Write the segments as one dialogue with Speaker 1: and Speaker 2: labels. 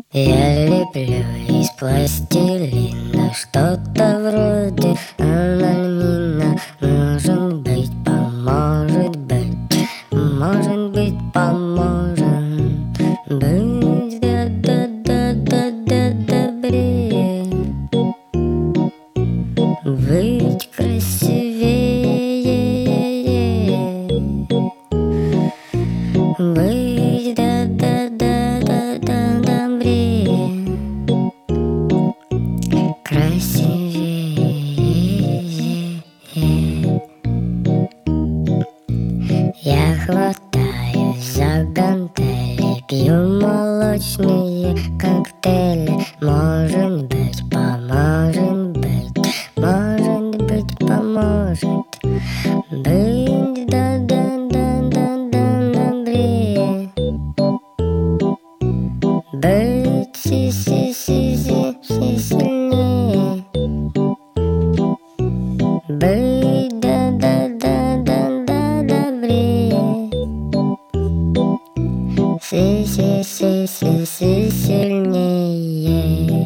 Speaker 1: Я леплю из пластилина что-то вроде анальмина. Может быть, поможет быть, может быть, поможет быть добрее, быть красивее, быть добрее, красивее. Я хватаюсь за гантели, пью молочные коктейли. Может быть, поможет быть, может быть, поможет быть добрее, быть сильнее, быть добрее, сильнее.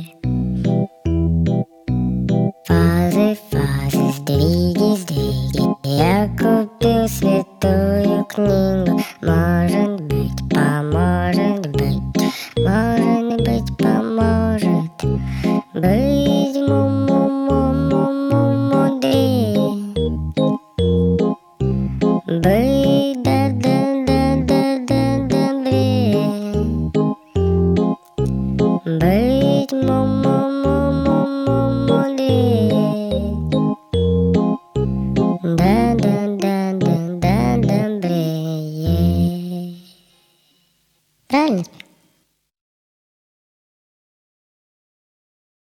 Speaker 1: Фазы, сдвиги. Я купил святую книгу. Может быть, поможет быть, может быть, поможет быть мудрее, быть добрее, быть мудрее, добрее. Правильно?